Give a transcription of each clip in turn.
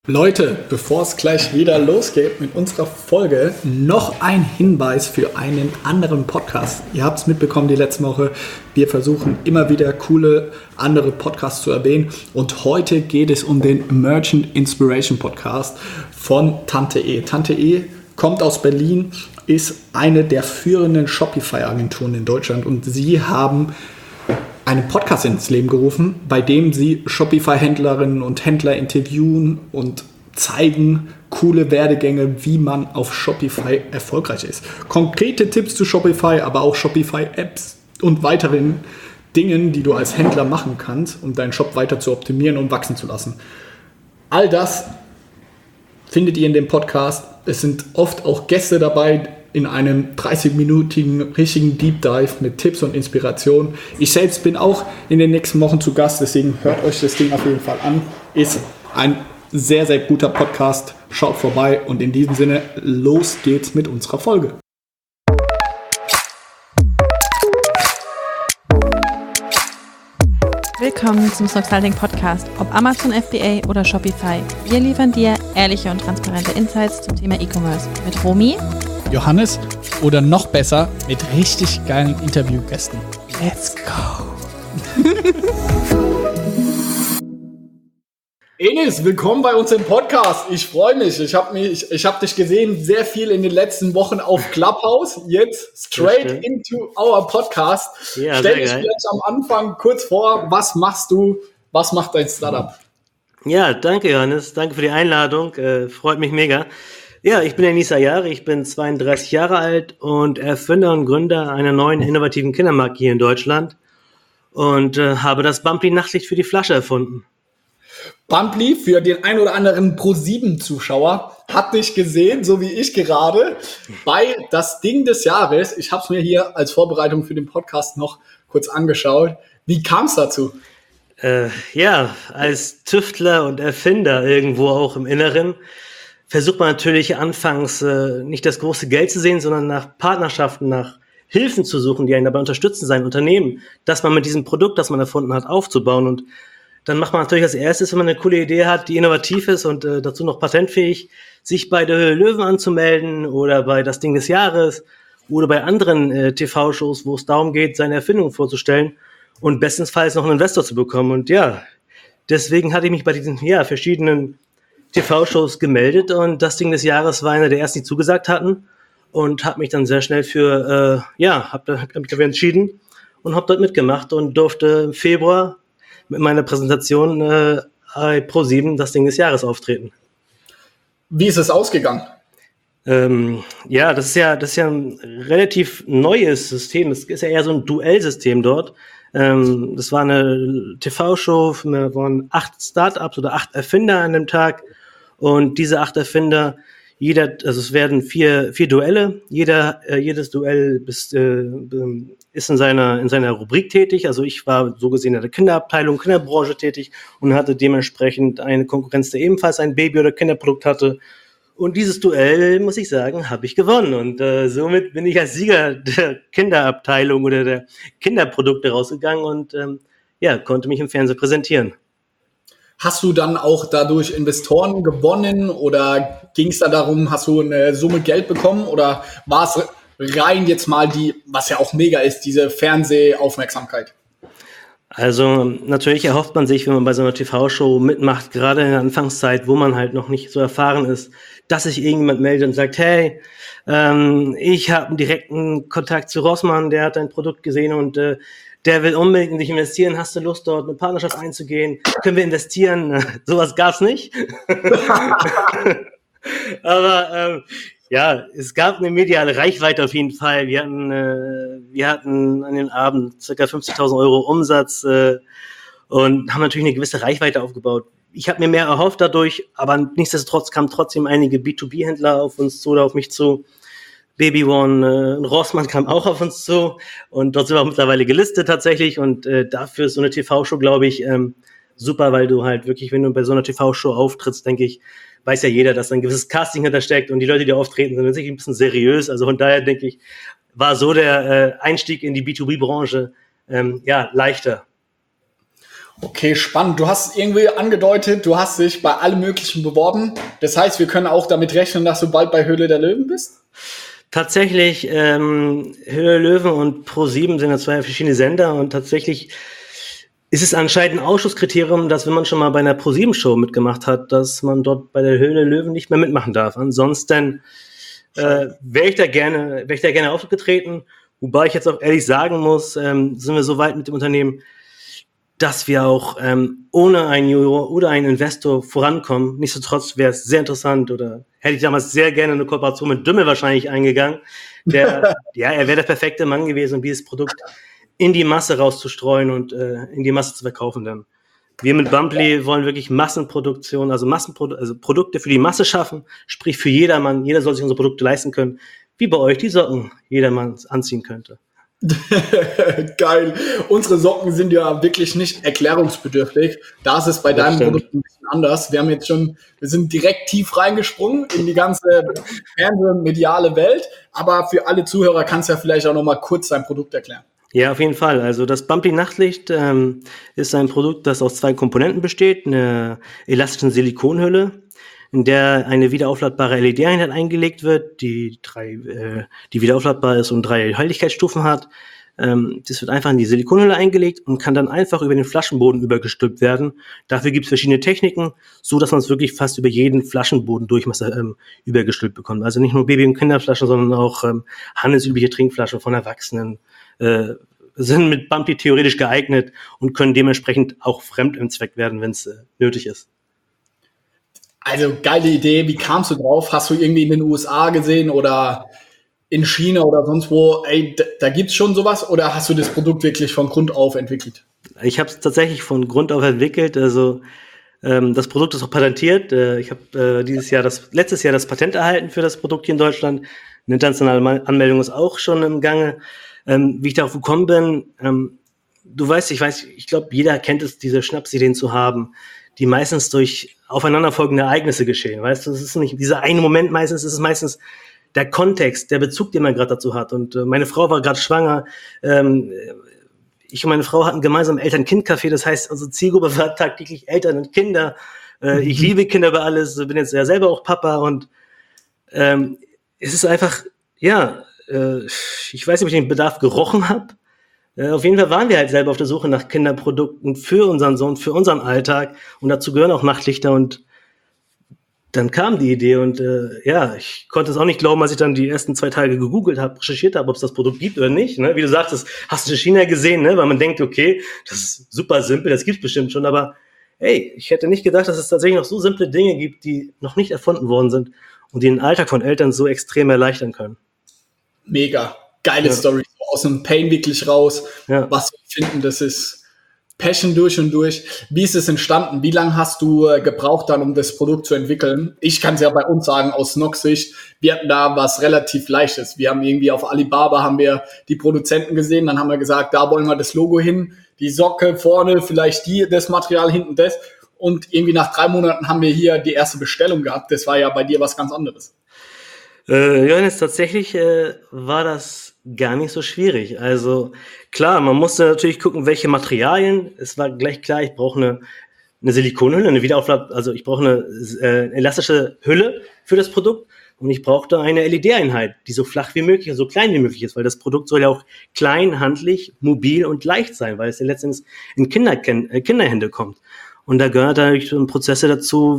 Leute, bevor es gleich wieder losgeht mit unserer Folge, noch ein Hinweis für einen anderen Podcast. Ihr habt es mitbekommen die letzte Woche, wir versuchen immer wieder coole andere Podcasts zu erwähnen und heute geht es um den Merchant Inspiration Podcast von Tante E. Tante E kommt aus Berlin, ist eine der führenden Shopify-Agenturen in Deutschland und sie haben einen Podcast ins Leben gerufen, bei dem sie Shopify-Händlerinnen und Händler interviewen und zeigen coole Werdegänge, wie man auf Shopify erfolgreich ist. Konkrete Tipps zu Shopify, aber auch Shopify-Apps und weiteren Dingen, die du als Händler machen kannst, um deinen Shop weiter zu optimieren und wachsen zu lassen. All das findet ihr in dem Podcast. Es sind oft auch Gäste dabei, in einem 30-minütigen richtigen Deep Dive mit Tipps und Inspiration. Ich selbst bin auch in den nächsten Wochen zu Gast, deswegen hört euch das Ding auf jeden Fall an. Ist ein sehr, sehr guter Podcast. Schaut vorbei und in diesem Sinne, los geht's mit unserer Folge. Willkommen zum Snoxalding Podcast, ob Amazon FBA oder Shopify. Wir liefern dir ehrliche und transparente Insights zum Thema E-Commerce mit Romy, Johannes oder noch besser mit richtig geilen Interviewgästen. Let's go! Enis, willkommen bei uns im Podcast. Ich freue mich. Ich hab dich gesehen, sehr viel in den letzten Wochen auf Clubhouse. Jetzt straight into our Podcast. Ja, stell dich vielleicht am Anfang kurz vor, was machst du? Was macht dein Startup? Ja, danke Johannes. Danke für die Einladung. Freut mich mega. Ja, ich bin Enis Ayari, ich bin 32 Jahre alt und Erfinder und Gründer einer neuen innovativen Kindermarke hier in Deutschland und habe das Bumply Nachtlicht für die Flasche erfunden. Bumply, für den ein oder anderen Pro7-Zuschauer, hat dich gesehen, so wie ich gerade, bei das Ding des Jahres. Ich habe es mir hier als Vorbereitung für den Podcast noch kurz angeschaut. Wie kam es dazu? Ja, als Tüftler und Erfinder irgendwo auch im Inneren versucht man natürlich anfangs nicht das große Geld zu sehen, sondern nach Partnerschaften, nach Hilfen zu suchen, die einen dabei unterstützen, sein Unternehmen, dass man mit diesem Produkt, das man erfunden hat, aufzubauen. Und dann macht man natürlich als erstes, wenn man eine coole Idee hat, die innovativ ist und dazu noch patentfähig, sich bei der Höhle Löwen anzumelden oder bei das Ding des Jahres oder bei anderen TV-Shows, wo es darum geht, seine Erfindung vorzustellen und bestensfalls noch einen Investor zu bekommen. Und ja, deswegen hatte ich mich bei diesen verschiedenen TV-Shows gemeldet und das Ding des Jahres war einer der ersten, die zugesagt hatten und habe mich dann sehr schnell für, hab mich dafür entschieden und habe dort mitgemacht und durfte im Februar mit meiner Präsentation bei Pro7 das Ding des Jahres auftreten. Wie ist es ausgegangen? Das ist ja ein relativ neues System. Es ist ja eher so ein Duellsystem dort. Das war eine TV-Show, wir waren 8 Startups oder 8 Erfinder an dem Tag. Und diese 8 Erfinder, es werden 4 Duelle, jedes Duell ist in seiner Rubrik tätig. Also ich war so gesehen in der Kinderabteilung, Kinderbranche tätig und hatte dementsprechend eine Konkurrenz, der ebenfalls ein Baby- oder Kinderprodukt hatte. Und dieses Duell, muss ich sagen, habe ich gewonnen. Und somit bin ich als Sieger der Kinderabteilung oder der Kinderprodukte rausgegangen und konnte mich im Fernsehen präsentieren. Hast du dann auch dadurch Investoren gewonnen oder ging es da darum, hast du eine Summe Geld bekommen oder war es rein jetzt mal was ja auch mega ist, diese Fernsehaufmerksamkeit? Also natürlich erhofft man sich, wenn man bei so einer TV-Show mitmacht, gerade in der Anfangszeit, wo man halt noch nicht so erfahren ist, dass sich irgendjemand meldet und sagt, hey, ich habe einen direkten Kontakt zu Rossmann, der hat dein Produkt gesehen und der will unbedingt in dich investieren. Hast du Lust, dort eine Partnerschaft einzugehen? Können wir investieren? Sowas gab's nicht. Aber es gab eine mediale Reichweite auf jeden Fall. Wir hatten an den Abend ca. 50.000 Euro Umsatz und haben natürlich eine gewisse Reichweite aufgebaut. Ich habe mir mehr erhofft dadurch, aber nichtsdestotrotz kamen trotzdem einige B2B-Händler auf uns zu oder auf mich zu. Baby One, Rossmann kam auch auf uns zu und dort sind wir auch mittlerweile gelistet tatsächlich und dafür ist so eine TV-Show, glaube ich, super, weil du halt wirklich, wenn du bei so einer TV-Show auftrittst, denke ich, weiß ja jeder, dass da ein gewisses Casting hintersteckt und die Leute, die auftreten, sind natürlich ein bisschen seriös, also von daher denke ich, war so der Einstieg in die B2B-Branche leichter. Okay, spannend. Du hast irgendwie angedeutet, du hast dich bei allem Möglichen beworben. Das heißt, wir können auch damit rechnen, dass du bald bei Höhle der Löwen bist? Tatsächlich, Höhle der Löwen und Pro7 sind ja zwei verschiedene Sender und tatsächlich ist es anscheinend ein Ausschlusskriterium, dass wenn man schon mal bei einer Pro7-Show mitgemacht hat, dass man dort bei der Höhle der Löwen nicht mehr mitmachen darf. Ansonsten wäre ich da gerne aufgetreten, wobei ich jetzt auch ehrlich sagen muss, sind wir so weit mit dem Unternehmen, dass wir auch ohne einen Juror oder einen Investor vorankommen. Nichtsdestotrotz wäre es sehr interessant oder hätte ich damals sehr gerne eine Kooperation mit Dümmel wahrscheinlich eingegangen. Er wäre der perfekte Mann gewesen, um dieses Produkt in die Masse rauszustreuen und in die Masse zu verkaufen. Denn wir mit Bumply wollen wirklich Massenproduktion, also Produkte für die Masse schaffen, sprich für jedermann. Jeder soll sich unsere Produkte leisten können, wie bei euch die Socken jedermann anziehen könnte. Geil. Unsere Socken sind ja wirklich nicht erklärungsbedürftig. Da ist es bei deinem Produkt ein bisschen anders. Wir sind direkt tief reingesprungen in die ganze mediale Welt. Aber für alle Zuhörer kannst du ja vielleicht auch noch mal kurz dein Produkt erklären. Ja, auf jeden Fall. Also das Bumply Nachtlicht ist ein Produkt, das aus 2 Komponenten besteht. Eine elastische Silikonhülle, in der eine wiederaufladbare LED-Einheit eingelegt wird, die wiederaufladbar ist und 3 Helligkeitsstufen hat. Das wird einfach in die Silikonhülle eingelegt und kann dann einfach über den Flaschenboden übergestülpt werden. Dafür gibt es verschiedene Techniken, so dass man es wirklich fast über jeden Flaschenbodendurchmesser übergestülpt bekommt. Also nicht nur Baby- und Kinderflaschen, sondern auch handelsübliche Trinkflaschen von Erwachsenen sind mit Bumply theoretisch geeignet und können dementsprechend auch fremdenzweckt werden, wenn es nötig ist. Also geile Idee. Wie kamst du drauf? Hast du irgendwie in den USA gesehen oder in China oder sonst wo? Ey, da gibt's schon sowas oder hast du das Produkt wirklich von Grund auf entwickelt? Ich habe es tatsächlich von Grund auf entwickelt. Also das Produkt ist auch patentiert. Ich habe letztes Jahr das Patent erhalten für das Produkt hier in Deutschland. Eine internationale Anmeldung ist auch schon im Gange. Wie ich darauf gekommen bin, ich glaube, jeder kennt es, diese Schnapsideen zu haben, die meistens durch aufeinanderfolgende Ereignisse geschehen. Weißt du, es ist nicht dieser eine Moment meistens, es ist meistens der Kontext, der Bezug, den man gerade dazu hat. Und meine Frau war gerade schwanger. Ich und meine Frau hatten gemeinsam Eltern-Kind-Café. Das heißt, unsere Zielgruppe war tagtäglich Eltern und Kinder. Ich liebe Kinder über alles, bin jetzt ja selber auch Papa. Und es ist einfach, ich weiß nicht, ob ich den Bedarf gerochen habe. Auf jeden Fall waren wir halt selber auf der Suche nach Kinderprodukten für unseren Sohn, für unseren Alltag. Und dazu gehören auch Nachtlichter. Und dann kam die Idee. Und ich konnte es auch nicht glauben, als ich dann die ersten 2 Tage gegoogelt habe, recherchiert habe, ob es das Produkt gibt oder nicht. Ne? Wie du sagst, das hast du in China gesehen, ne? Weil man denkt, okay, das ist super simpel, das gibt's bestimmt schon. Aber hey, ich hätte nicht gedacht, dass es tatsächlich noch so simple Dinge gibt, die noch nicht erfunden worden sind und die den Alltag von Eltern so extrem erleichtern können. Mega. Geile Story. Aus dem Pain wirklich raus. Ja. Was wir finden, das ist Passion durch und durch. Wie ist es entstanden? Wie lange hast du gebraucht dann, um das Produkt zu entwickeln? Ich kann es ja bei uns sagen, aus Nox-Sicht, wir hatten da was relativ Leichtes. Wir haben irgendwie auf Alibaba haben wir die Produzenten gesehen, dann haben wir gesagt, da wollen wir das Logo hin, die Socke vorne, vielleicht das Material hinten das. Und irgendwie nach 3 Monaten haben wir hier die erste Bestellung gehabt. Das war ja bei dir was ganz anderes. Johannes, tatsächlich war das gar nicht so schwierig. Also klar, man musste natürlich gucken, welche Materialien. Es war gleich klar, ich brauche eine Silikonhülle, ich brauche eine elastische Hülle für das Produkt und ich brauchte eine LED-Einheit, die so flach wie möglich und so klein wie möglich ist, weil das Produkt soll ja auch klein, handlich, mobil und leicht sein, weil es ja letztendlich in Kinderhände kommt. Und da gehört natürlich Prozesse dazu,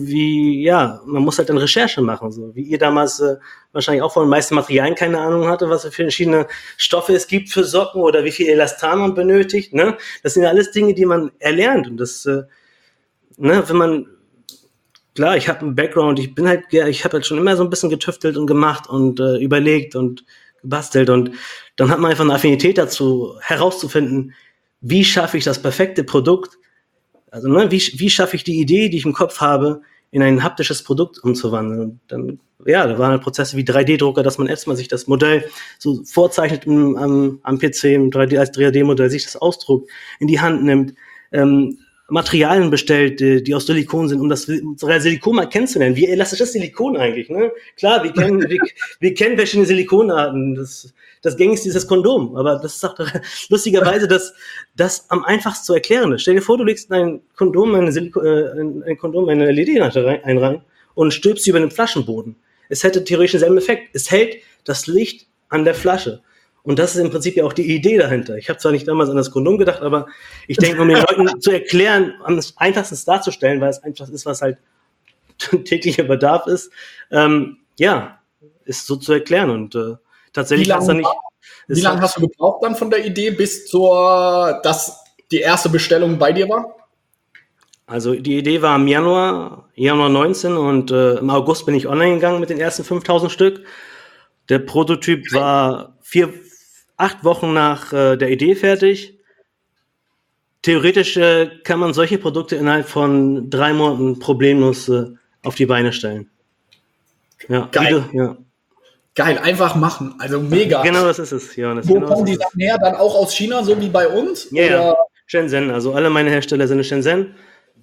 man muss halt dann Recherche machen, so wie ihr damals wahrscheinlich auch von den meisten Materialien keine Ahnung hatte, was für verschiedene Stoffe es gibt für Socken oder wie viel Elastan man benötigt, ne? Das sind ja alles Dinge, die man erlernt und das, wenn man, klar, ich habe einen Background, ich habe halt schon immer so ein bisschen getüftelt und gemacht und überlegt und gebastelt und dann hat man einfach eine Affinität dazu, herauszufinden, wie schaffe ich das perfekte Produkt. Also wie schaffe ich die Idee, die ich im Kopf habe, in ein haptisches Produkt umzuwandeln? Und dann, da waren halt Prozesse wie 3D-Drucker, dass man erstmal sich das Modell so vorzeichnet am PC, als 3D-Modell, sich das ausdruckt, in die Hand nimmt. Man Materialien bestellt, die aus Silikon sind, um das Silikon mal kennenzulernen. Wie elastisch ist Silikon eigentlich? Ne? Klar, wir kennen verschiedene Silikonarten. Das gängigste ist das Kondom. Aber das ist auch lustigerweise das am einfachsten zu erklären ist. Stell dir vor, du legst ein Kondom, eine LED-Lampe rein und stülpst sie über den Flaschenboden. Es hätte theoretisch denselben Effekt. Es hält das Licht an der Flasche. Und das ist im Prinzip ja auch die Idee dahinter. Ich habe zwar nicht damals an das Kondom gedacht, aber ich denke, um den Leuten zu erklären, am einfachsten darzustellen, weil es einfach ist, was halt täglicher Bedarf ist, ist so zu erklären. Und tatsächlich hat es dann nicht... Wie lange hast du gebraucht dann von der Idee bis dass die erste Bestellung bei dir war? Also die Idee war im Januar 19 und im August bin ich online gegangen mit den ersten 5000 Stück. Der Prototyp war 8 Wochen nach der Idee fertig. Theoretisch kann man solche Produkte innerhalb von 3 Monaten problemlos auf die Beine stellen. Ja, geil. Geil, einfach machen. Also mega. Genau, das ist es, Johannes. Wo kommen die Sachen her? Dann auch aus China, so wie bei uns? Ja, Shenzhen. Also alle meine Hersteller sind in Shenzhen.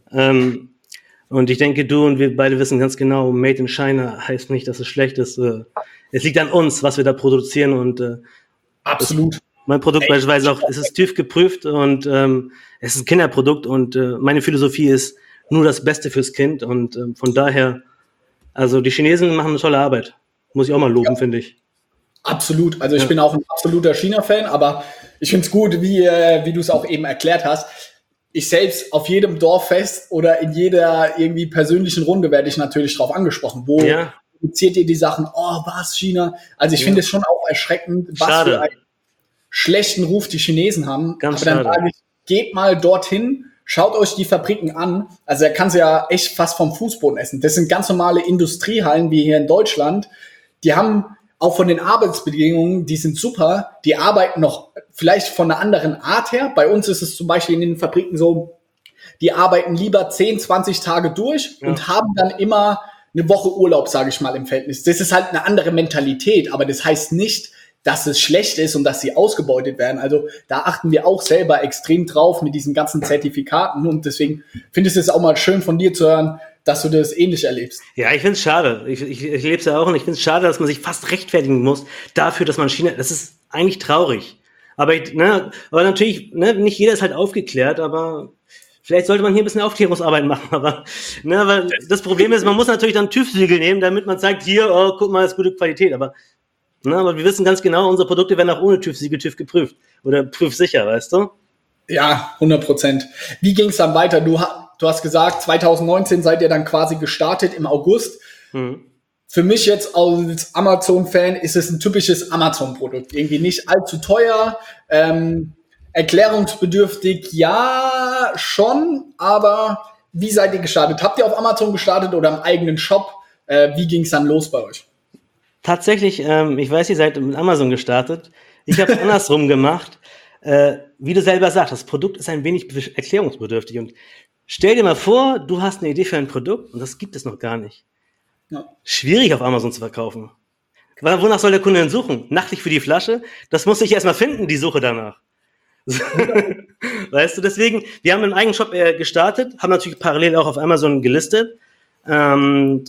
Und ich denke, du und wir beide wissen ganz genau, Made in China heißt nicht, dass es schlecht ist. Es liegt an uns, was wir da produzieren und absolut. Mein Produkt beispielsweise auch, es ist TÜV geprüft und es ist ein Kinderprodukt und meine Philosophie ist nur das Beste fürs Kind und von daher, also die Chinesen machen eine tolle Arbeit. Muss ich auch mal loben, finde ich. Absolut. Also ich bin auch ein absoluter China-Fan, aber ich finde es gut, wie du es auch eben erklärt hast. Ich selbst auf jedem Dorffest oder in jeder irgendwie persönlichen Runde werde ich natürlich drauf angesprochen. Wo produziert ihr die Sachen? Oh, was, China? Also ich finde es schon auch erschreckend, was für einen schlechten Ruf die Chinesen haben. Ganz aber dann sage ich, geht mal dorthin, schaut euch die Fabriken an. Also da kannst du ja echt fast vom Fußboden essen. Das sind ganz normale Industriehallen wie hier in Deutschland. Die haben auch von den Arbeitsbedingungen, die sind super. Die arbeiten noch vielleicht von einer anderen Art her. Bei uns ist es zum Beispiel in den Fabriken so, die arbeiten lieber 10, 20 Tage durch und haben dann immer eine Woche Urlaub, sage ich mal, im Verhältnis. Das ist halt eine andere Mentalität, aber das heißt nicht, dass es schlecht ist und dass sie ausgebeutet werden. Also da achten wir auch selber extrem drauf mit diesen ganzen Zertifikaten und deswegen finde ich es auch mal schön von dir zu hören, dass du das ähnlich erlebst. Ja, ich finde es schade. Ich lebe es ja auch und ich finde es schade, dass man sich fast rechtfertigen muss dafür, dass man China, das ist eigentlich traurig. Aber natürlich, nicht jeder ist halt aufgeklärt, aber vielleicht sollte man hier ein bisschen Aufklärungsarbeit machen. Aber das Problem ist, man muss natürlich dann TÜV-Siegel nehmen, damit man sagt, hier, oh, guck mal, das ist gute Qualität. Aber wir wissen ganz genau, unsere Produkte werden auch ohne TÜV-Siegel TÜV geprüft. Oder prüfsicher, weißt du? Ja, 100%. Wie ging es dann weiter? Du hast gesagt, 2019 seid ihr dann quasi gestartet im August. Für mich jetzt als Amazon-Fan ist es ein typisches Amazon-Produkt. Irgendwie nicht allzu teuer, erklärungsbedürftig, ja, schon, aber wie seid ihr gestartet? Habt ihr auf Amazon gestartet oder im eigenen Shop? Wie ging es dann los bei euch? Tatsächlich, ich weiß, ihr seid mit Amazon gestartet. Ich habe es andersrum gemacht. Wie du selber sagst, das Produkt ist ein wenig erklärungsbedürftig. Und stell dir mal vor, du hast eine Idee für ein Produkt und das gibt es noch gar nicht. Ja. Schwierig auf Amazon zu verkaufen. Wonach soll der Kunde denn suchen? Nachtlich für die Flasche? Das muss ich erstmal finden, die Suche danach. Weißt du, deswegen, wir haben einen eigenen Shop gestartet, haben natürlich parallel auch auf Amazon gelistet haben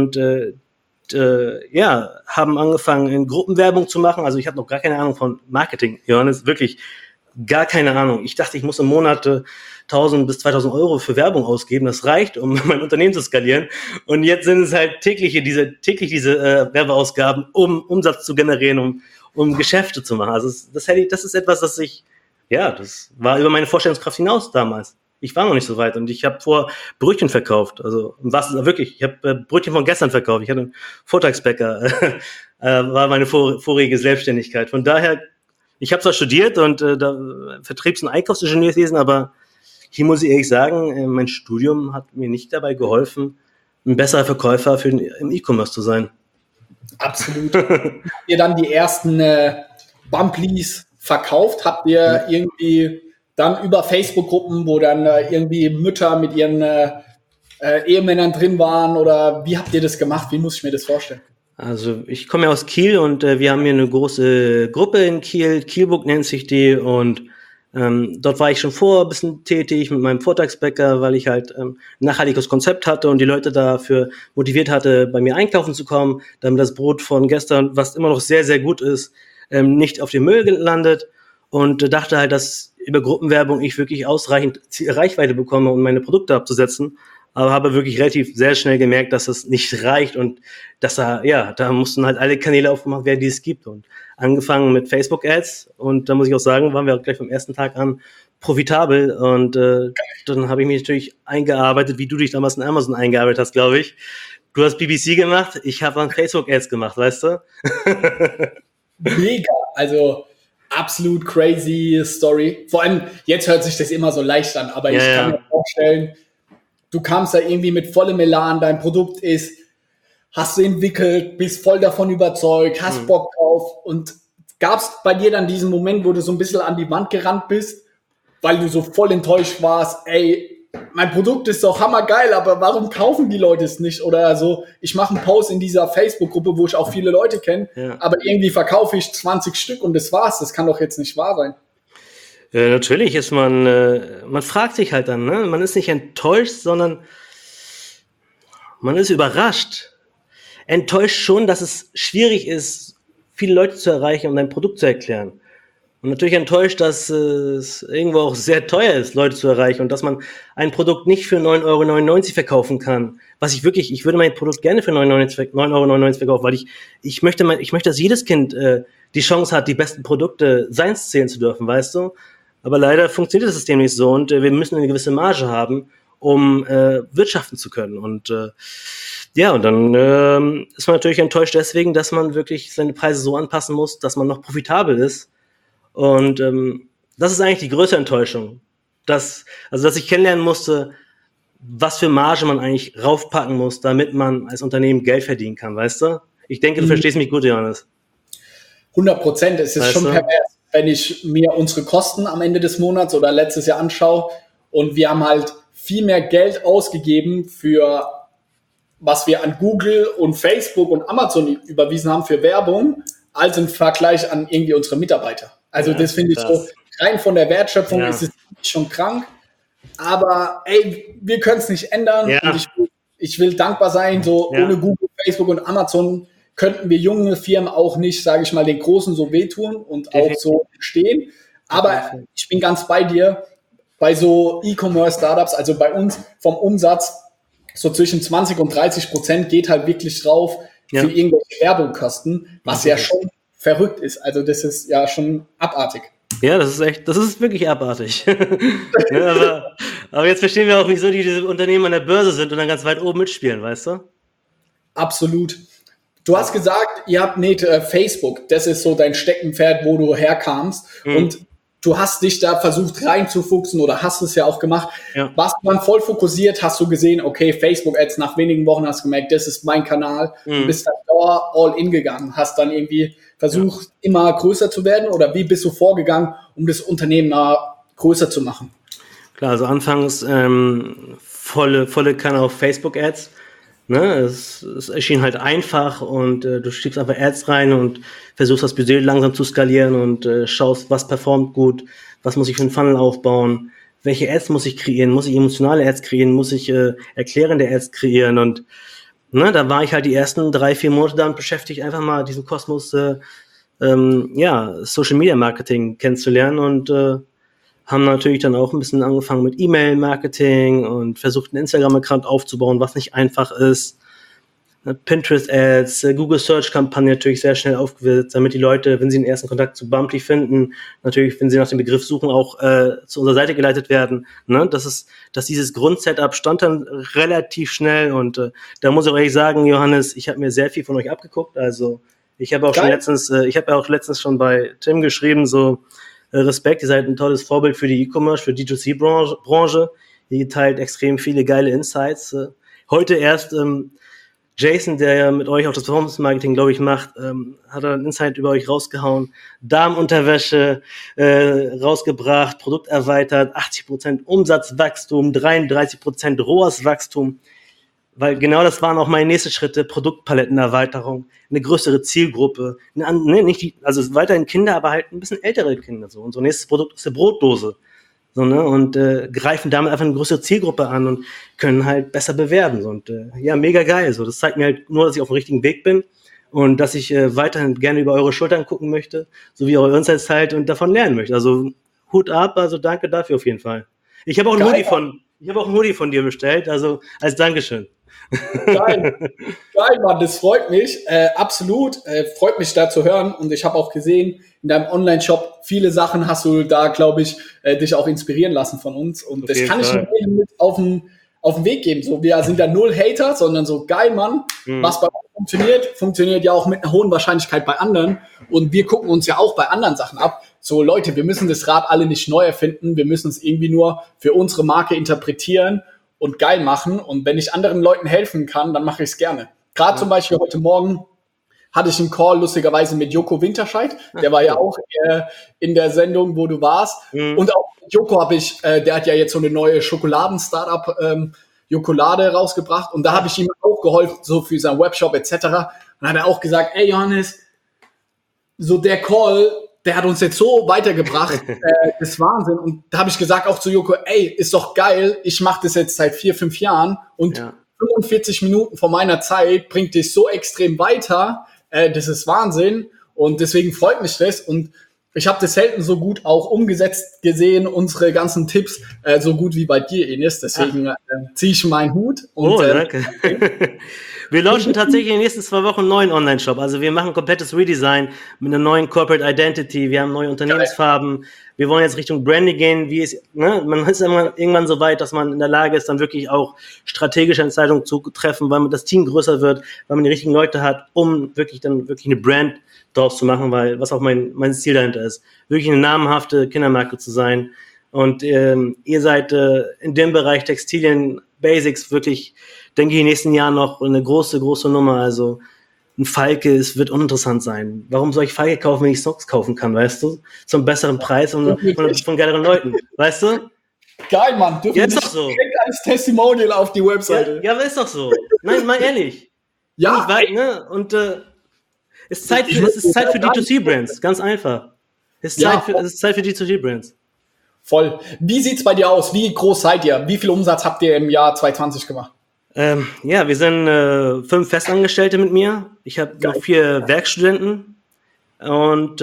angefangen, in Gruppenwerbung zu machen. Also ich habe noch gar keine Ahnung von Marketing, Johannes, wirklich gar keine Ahnung. Ich dachte, ich muss im Monat 1.000 bis 2.000 Euro für Werbung ausgeben. Das reicht, um mein Unternehmen zu skalieren. Und jetzt sind es halt täglich diese Werbeausgaben, um Umsatz zu generieren, um Geschäfte zu machen. Also das ist etwas, das war über meine Vorstellungskraft hinaus damals. Ich war noch nicht so weit und ich habe vor Brötchen verkauft. Also ich habe Brötchen von gestern verkauft. Ich hatte einen Vortagsbäcker, war meine vorige Selbstständigkeit. Von daher, ich habe zwar studiert und Vertriebs- und Einkaufsingenieurwesen, aber hier muss ich ehrlich sagen, mein Studium hat mir nicht dabei geholfen, ein besserer Verkäufer im E-Commerce zu sein. Absolut. Habt ihr dann die ersten Bumpleys verkauft? Habt ihr irgendwie dann über Facebook-Gruppen, wo dann irgendwie Mütter mit ihren Ehemännern drin waren oder wie habt ihr das gemacht? Wie muss ich mir das vorstellen? Also ich komme ja aus Kiel und wir haben hier eine große Gruppe in Kiel, Kielburg nennt sich die und Dort war ich schon vorher ein bisschen tätig mit meinem Vortagsbäcker, weil ich halt ein nachhaltiges Konzept hatte und die Leute dafür motiviert hatte, bei mir einkaufen zu kommen, damit das Brot von gestern, was immer noch sehr, sehr gut ist, nicht auf den Müll landet, und dachte halt, dass über Gruppenwerbung ich wirklich ausreichend Reichweite bekomme, um meine Produkte abzusetzen. Aber habe wirklich relativ sehr schnell gemerkt, dass das nicht reicht und dass da mussten halt alle Kanäle aufgemacht werden, die es gibt. Und angefangen mit Facebook-Ads, und da muss ich auch sagen, waren wir auch gleich vom ersten Tag an profitabel, und dann habe ich mich natürlich eingearbeitet, wie du dich damals in Amazon eingearbeitet hast, glaube ich. Du hast BBC gemacht, ich habe dann Facebook-Ads gemacht, weißt du? Mega, also absolut crazy Story. Vor allem, jetzt hört sich das immer so leicht an, aber ich kann mir vorstellen, du kamst da irgendwie mit vollem Elan, dein Produkt hast du entwickelt, bist voll davon überzeugt, hast Bock drauf, und gab es bei dir dann diesen Moment, wo du so ein bisschen an die Wand gerannt bist, weil du so voll enttäuscht warst, ey, mein Produkt ist doch hammergeil, aber warum kaufen die Leute es nicht? Oder so, ich mache einen Post in dieser Facebook-Gruppe, wo ich auch viele Leute kenne, aber irgendwie verkaufe ich 20 Stück und das war's. Das kann doch jetzt nicht wahr sein. Natürlich ist man fragt sich halt dann, ne? Man ist nicht enttäuscht, sondern man ist überrascht. Enttäuscht schon, dass es schwierig ist, viele Leute zu erreichen, um dein Produkt zu erklären. Und natürlich enttäuscht, dass es irgendwo auch sehr teuer ist, Leute zu erreichen, und dass man ein Produkt nicht für 9,99 € verkaufen kann. Ich würde mein Produkt gerne für 9,99 € verkaufen, weil ich möchte, dass jedes Kind die Chance hat, die besten Produkte seins zählen zu dürfen, weißt du? Aber leider funktioniert das System nicht so, und wir müssen eine gewisse Marge haben, um wirtschaften zu können. Und und dann ist man natürlich enttäuscht deswegen, dass man wirklich seine Preise so anpassen muss, dass man noch profitabel ist. Und das ist eigentlich die größte Enttäuschung, dass ich kennenlernen musste, was für Marge man eigentlich raufpacken muss, damit man als Unternehmen Geld verdienen kann, weißt du? Ich denke, du verstehst mich gut, Johannes. 100%, es ist schon pervers, wenn ich mir unsere Kosten am Ende des Monats oder letztes Jahr anschaue, und wir haben halt viel mehr Geld ausgegeben für was wir an Google und Facebook und Amazon überwiesen haben für Werbung, als im Vergleich an irgendwie unsere Mitarbeiter. Also das finde ich so, rein von der Wertschöpfung ist es schon krank, aber ey, wir können es nicht ändern, und ich will dankbar sein, ohne Google, Facebook und Amazon könnten wir junge Firmen auch nicht, sage ich mal, den Großen so wehtun und auch so stehen. Aber ich bin ganz bei dir, bei so E-Commerce-Startups, also bei uns vom Umsatz, so zwischen 20% und 30% geht halt wirklich drauf für irgendwelche Werbungkosten, was ja schon verrückt ist. Also das ist ja schon abartig. Ja, das ist wirklich abartig. aber jetzt verstehen wir auch, wieso diese Unternehmen an der Börse sind und dann ganz weit oben mitspielen, weißt du? Absolut. Du hast gesagt, ihr habt nicht Facebook, das ist so dein Steckenpferd, wo du herkamst, und du hast dich da versucht reinzufuchsen oder hast es ja auch gemacht. Warst du dann voll fokussiert, hast du gesehen, okay, Facebook-Ads, nach wenigen Wochen hast du gemerkt, das ist mein Kanal, du bist dann da all in gegangen, hast dann irgendwie versucht, immer größer zu werden, oder wie bist du vorgegangen, um das Unternehmen größer zu machen? Klar, also anfangs volle Kanne auf Facebook-Ads. Ne, es erschien halt einfach, und du schiebst einfach Ads rein und versuchst das Budget langsam zu skalieren und schaust, was performt gut, was muss ich für einen Funnel aufbauen, welche Ads muss ich kreieren, muss ich emotionale Ads kreieren, muss ich erklärende Ads kreieren, und da war ich halt die ersten 3-4 Monate damit beschäftigt, einfach mal diesen Kosmos Social Media Marketing kennenzulernen, und haben natürlich dann auch ein bisschen angefangen mit E-Mail-Marketing und versucht, einen Instagram-Account aufzubauen, was nicht einfach ist. Pinterest-Ads, Google-Search-Kampagne natürlich sehr schnell aufgesetzt, damit die Leute, wenn sie den ersten Kontakt zu Bumply finden, natürlich, wenn sie nach dem Begriff suchen, auch zu unserer Seite geleitet werden. Ne? Dass dieses Grundsetup stand dann relativ schnell, und da muss ich auch ehrlich sagen, Johannes, ich habe mir sehr viel von euch abgeguckt. Also ich habe auch letztens schon bei Tim geschrieben, so Respekt, ihr seid ein tolles Vorbild für die E-Commerce, für die D2C-Branche. Ihr teilt extrem viele geile Insights. Heute erst Jason, der ja mit euch auch das Performance-Marketing, glaube ich, macht, hat einen Insight über euch rausgehauen. Damenunterwäsche rausgebracht, Produkt erweitert, 80% Umsatzwachstum, 33% ROAS-Wachstum. Weil genau das waren auch meine nächsten Schritte, Produktpalettenerweiterung, eine größere Zielgruppe, also weiterhin Kinder, aber halt ein bisschen ältere Kinder. So. Unser nächstes Produkt ist eine Brotdose. So, ne? Und greifen damit einfach eine größere Zielgruppe an und können halt besser bewerben. So. Und ja, mega geil. So. Das zeigt mir halt nur, dass ich auf dem richtigen Weg bin und dass ich weiterhin gerne über eure Schultern gucken möchte, so wie eure Insights halt und davon lernen möchte. Also Hut ab, also danke dafür auf jeden Fall. Ich habe auch einen Hoodie von dir bestellt, also als Dankeschön. Geil, Mann, das freut mich. Absolut, freut mich da zu hören. Und ich habe auch gesehen, in deinem Online-Shop, viele Sachen hast du da, glaube ich, dich auch inspirieren lassen von uns. Und das kann ich nur mit auf den Weg geben. So, wir sind da null Hater, sondern so geil, Mann. Was bei uns funktioniert ja auch mit einer hohen Wahrscheinlichkeit bei anderen. Und wir gucken uns ja auch bei anderen Sachen ab. So, Leute, wir müssen das Rad alle nicht neu erfinden. Wir müssen es irgendwie nur für unsere Marke interpretieren und geil machen. Und wenn ich anderen Leuten helfen kann, dann mache ich es gerne. Gerade zum Beispiel heute Morgen hatte ich einen Call lustigerweise mit Joko Winterscheid. Der war ja auch in der Sendung, wo du warst. Und auch mit Joko habe ich, der hat ja jetzt so eine neue Schokoladen-Startup Jokolade rausgebracht. Und da habe ich ihm auch geholfen, so für seinen Webshop etc. Und dann hat er auch gesagt, ey Johannes, so der Call, der hat uns jetzt so weitergebracht, das ist Wahnsinn. Und da habe ich gesagt auch zu Joko, ey, ist doch geil, ich mache das jetzt seit 4-5 Jahren und 45 Minuten von meiner Zeit bringt dich so extrem weiter, das ist Wahnsinn und deswegen freut mich das und ich habe das selten so gut auch umgesetzt gesehen, unsere ganzen Tipps, so gut wie bei dir, Enis, deswegen ziehe ich meinen Hut. Und, danke. Wir launchen tatsächlich in den nächsten 2 Wochen einen neuen Online-Shop. Also wir machen ein komplettes Redesign mit einer neuen Corporate Identity. Wir haben neue Unternehmensfarben. Wir wollen jetzt Richtung Branding gehen. Man ist irgendwann so weit, dass man in der Lage ist, dann wirklich auch strategische Entscheidungen zu treffen, weil das Team größer wird, weil man die richtigen Leute hat, um wirklich eine Brand draus zu machen, weil was auch mein Ziel dahinter ist, wirklich eine namhafte Kindermarke zu sein. Und ihr seid in dem Bereich Textilien, Basics wirklich, denke ich, in den nächsten Jahren noch eine große, große Nummer. Also ein Falke, es wird uninteressant sein. Warum soll ich Falke kaufen, wenn ich Socks kaufen kann, weißt du? Zum besseren Preis und von geileren Leuten, weißt du? Geil, Mann. Dürfen ja, ist doch so. Als Testimonial auf die Webseite. Ja, aber ist doch so. Nein, mal ehrlich. Ja. Und es ist Zeit für D2C-Brands, ganz einfach. Es ist Zeit für D2C-Brands. Voll. Wie sieht's bei dir aus? Wie groß seid ihr? Wie viel Umsatz habt ihr im Jahr 2020 gemacht? Wir sind 5 Festangestellte mit mir. Ich habe noch 4 Werkstudenten und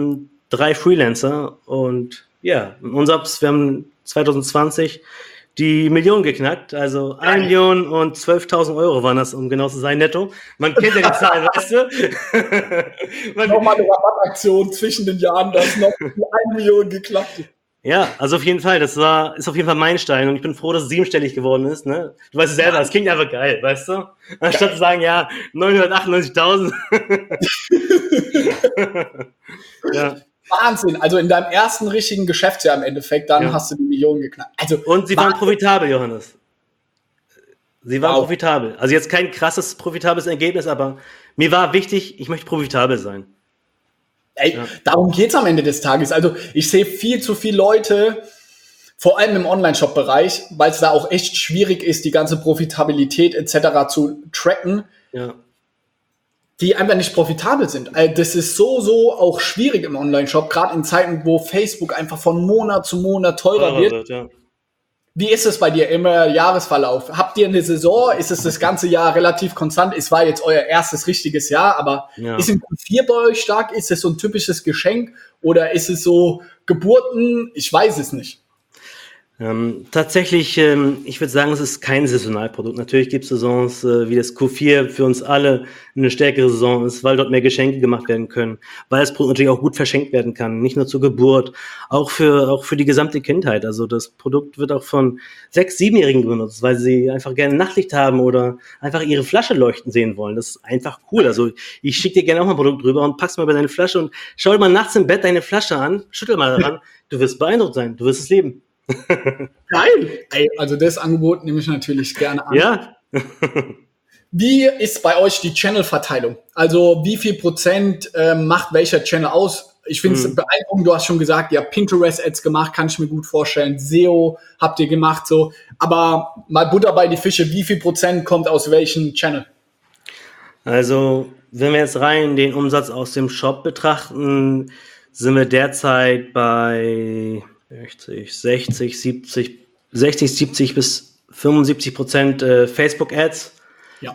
3 Freelancer. Und ja, wir haben 2020 die Million geknackt. Also 1.012.000 Euro waren das, um genau zu sein, netto. Man kennt ja die Zahlen, weißt du? Nochmal eine Rabattaktion zwischen den Jahren, dass noch die 1 Million geklappt ist. Ja, also auf jeden Fall, ist auf jeden Fall Meilenstein und ich bin froh, dass es 7-stellig geworden ist, ne? Du weißt es selber, es klingt einfach geil, weißt du? Anstatt zu sagen, 998.000. Ja. Wahnsinn, also in deinem ersten richtigen Geschäftsjahr im Endeffekt, dann hast du die Millionen geknackt. Also, und sie waren profitabel, Johannes. Sie waren profitabel. Also jetzt kein krasses, profitables Ergebnis, aber mir war wichtig, ich möchte profitabel sein. Darum geht's am Ende des Tages. Also ich sehe viel zu viele Leute, vor allem im Online-Shop-Bereich, weil es da auch echt schwierig ist, die ganze Profitabilität etc. zu tracken, die einfach nicht profitabel sind. Das ist so auch schwierig im Online-Shop, gerade in Zeiten, wo Facebook einfach von Monat zu Monat teurer wird. Wie ist es bei dir im Jahresverlauf? Habt ihr eine Saison? Ist es das ganze Jahr relativ konstant? Es war jetzt euer erstes richtiges Jahr, aber ist im Q4 bei euch stark? Ist es so ein typisches Geschenk? Oder ist es so Geburten? Ich weiß es nicht. Tatsächlich, ich würde sagen, es ist kein Saisonalprodukt. Natürlich gibt es Saisons, wie das Q4 für uns alle eine stärkere Saison ist, weil dort mehr Geschenke gemacht werden können, weil das Produkt natürlich auch gut verschenkt werden kann, nicht nur zur Geburt, auch für die gesamte Kindheit. Also das Produkt wird auch von 6-, 7-Jährigen benutzt, weil sie einfach gerne Nachtlicht haben oder einfach ihre Flasche leuchten sehen wollen. Das ist einfach cool. Also ich schicke dir gerne auch mal ein Produkt rüber und pack's mal bei deine Flasche und schau dir mal nachts im Bett deine Flasche an, schüttel mal daran, du wirst beeindruckt sein, du wirst es lieben. Geil! Also das Angebot nehme ich natürlich gerne an. Ja. Wie ist bei euch die Channel-Verteilung? Also wie viel Prozent macht welcher Channel aus? Ich finde es beeindruckend, du hast schon gesagt, ihr habt Pinterest-Ads gemacht, kann ich mir gut vorstellen. SEO habt ihr gemacht, so. Aber mal Butter bei die Fische, wie viel Prozent kommt aus welchem Channel? Also, wenn wir jetzt rein den Umsatz aus dem Shop betrachten, sind wir derzeit bei 60, 70 bis 75% Facebook-Ads. Ja.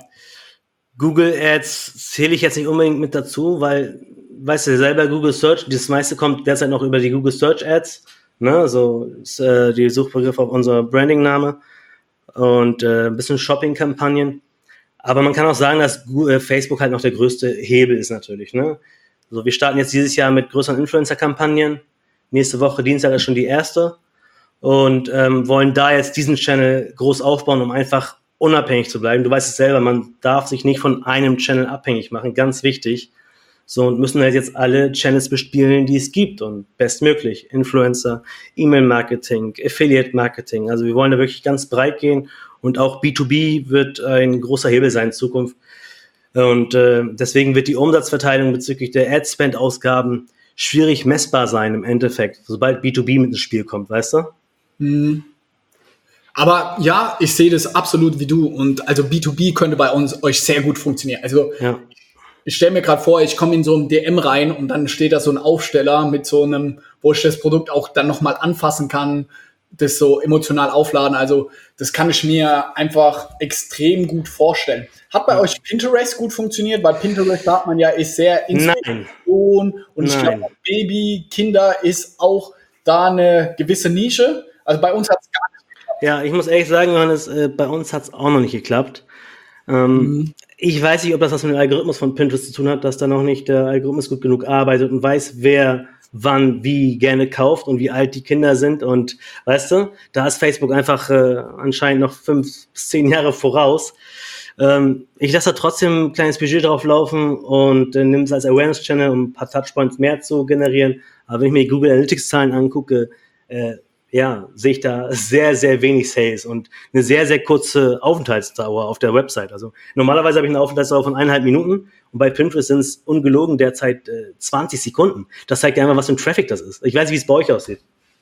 Google-Ads zähle ich jetzt nicht unbedingt mit dazu, weil, weißt du selber, Google Search, das meiste kommt derzeit noch über die Google Search Ads, ne, so ist die Suchbegriff auf unser Branding-Name und ein bisschen Shopping-Kampagnen. Aber man kann auch sagen, dass Facebook halt noch der größte Hebel ist natürlich, ne. Also wir starten jetzt dieses Jahr mit größeren Influencer-Kampagnen. Nächste Woche Dienstag ist schon die erste und wollen da jetzt diesen Channel groß aufbauen, um einfach unabhängig zu bleiben. Du weißt es selber, man darf sich nicht von einem Channel abhängig machen, ganz wichtig. So, und müssen halt jetzt alle Channels bespielen, die es gibt und bestmöglich. Influencer, E-Mail-Marketing, Affiliate-Marketing. Also wir wollen da wirklich ganz breit gehen und auch B2B wird ein großer Hebel sein in Zukunft. Und deswegen wird die Umsatzverteilung bezüglich der Ad-Spend-Ausgaben schwierig messbar sein im Endeffekt, sobald B2B mit ins Spiel kommt, weißt du? Mhm. Aber ja, ich sehe das absolut wie du. Und also B2B könnte bei euch sehr gut funktionieren. Also Ja. ich stelle mir gerade vor, ich komme in so ein DM rein und dann steht da so ein Aufsteller mit so einem, wo ich das Produkt auch dann nochmal anfassen kann, das so emotional aufladen. Also das kann ich mir einfach extrem gut vorstellen. Hat bei euch Pinterest gut funktioniert? Weil Pinterest, sagt man ja, ist sehr Inspiration. Und ich glaube, Baby, Kinder ist auch da eine gewisse Nische. Also bei uns hat es gar nicht geklappt. Ja, ich muss ehrlich sagen, Johannes, bei uns hat es auch noch nicht geklappt. Ich weiß nicht, ob das was mit dem Algorithmus von Pinterest zu tun hat, dass da noch nicht der Algorithmus gut genug arbeitet und weiß, wer wann wie gerne kauft und wie alt die Kinder sind. Und weißt du, da ist Facebook einfach anscheinend noch 5 bis 10 Jahre voraus. Ich lasse da trotzdem ein kleines Budget drauf laufen und nehme es als Awareness-Channel, um ein paar Touchpoints mehr zu generieren. Aber wenn ich mir die Google Analytics-Zahlen angucke, sehe ich da sehr, sehr wenig Sales und eine sehr, sehr kurze Aufenthaltsdauer auf der Website. Also normalerweise habe ich eine Aufenthaltsdauer von 1,5 Minuten und bei Pinterest sind es ungelogen derzeit 20 Sekunden. Das zeigt ja einfach, was für ein Traffic das ist. Ich weiß nicht, wie es bei euch aussieht.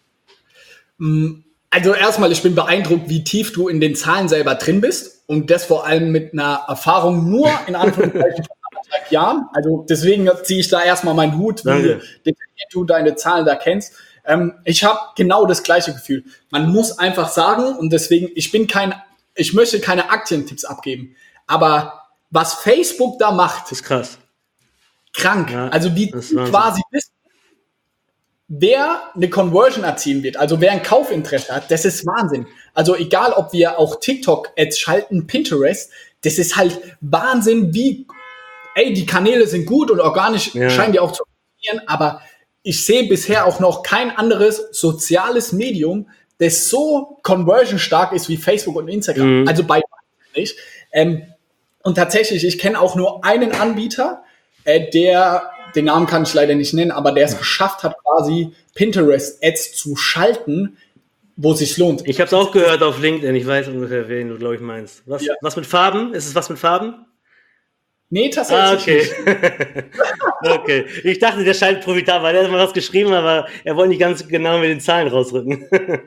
Also erstmal, ich bin beeindruckt, wie tief du in den Zahlen selber drin bist und das vor allem mit einer Erfahrung nur in Anführungszeichen von 1,5 Jahren. Also deswegen ziehe ich da erstmal meinen Hut, wie detailliert du deine Zahlen da kennst. Ich habe genau das gleiche Gefühl. Man muss einfach sagen, und deswegen, ich möchte keine Aktientipps abgeben, aber was Facebook da macht, Das ist krass. krank. Ja, also die das ist Wahnsinn. quasi wissen, wer eine Conversion erzielen wird, also wer ein Kaufinteresse hat, das ist Wahnsinn. Also egal, ob wir auch TikTok-Ads schalten, Pinterest, das ist halt Wahnsinn, wie, die Kanäle sind gut und organisch scheinen die auch zu funktionieren, aber ich sehe bisher auch noch kein anderes soziales Medium, das so conversion-stark ist wie Facebook und Instagram. Also bei nicht. Und tatsächlich, ich kenne auch nur einen Anbieter, den Namen kann ich leider nicht nennen, aber der es geschafft hat, quasi Pinterest-Ads zu schalten, wo es sich lohnt. Ich habe es auch gehört auf LinkedIn. Ich weiß ungefähr, wen du, glaube ich, meinst. Was mit Farben? Ist es was mit Farben? Nee, tatsächlich nicht. Okay. Ich dachte, der scheint profitabel, weil er hat mal was geschrieben, aber er wollte nicht ganz genau mit den Zahlen rausrücken.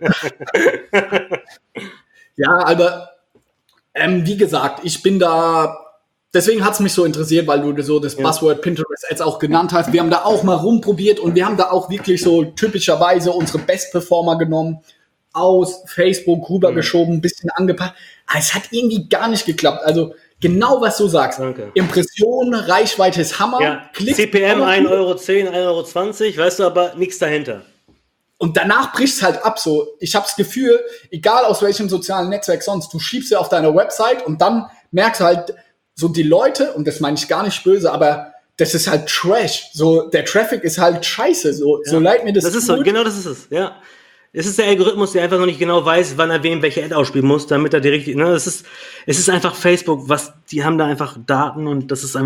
Ja, aber wie gesagt, ich bin da, deswegen hat es mich so interessiert, weil du so das Buzzword Pinterest Ads auch genannt hast. Wir haben da auch mal rumprobiert und wir haben da auch wirklich so typischerweise unsere Best-Performer genommen, aus Facebook rübergeschoben, ein bisschen angepasst. Aber es hat irgendwie gar nicht geklappt. Also genau, was du sagst. Danke. Impression, Reichweite ist Hammer. Ja, Klicks, CPM 1,10 Euro, 1,20 Euro, weißt du, aber nichts dahinter. Und danach bricht es halt ab so. Ich habe das Gefühl, egal aus welchem sozialen Netzwerk sonst, du schiebst sie auf deiner Website und dann merkst du halt so die Leute, und das meine ich gar nicht böse, aber das ist halt Trash. So, der Traffic ist halt scheiße. So leid mir das ist so, genau das ist es, ja. Es ist der Algorithmus, der einfach noch nicht genau weiß, wann er wem welche Ad ausspielen muss, damit er die richtige, es ist einfach Facebook, die haben da einfach Daten und das ist einfach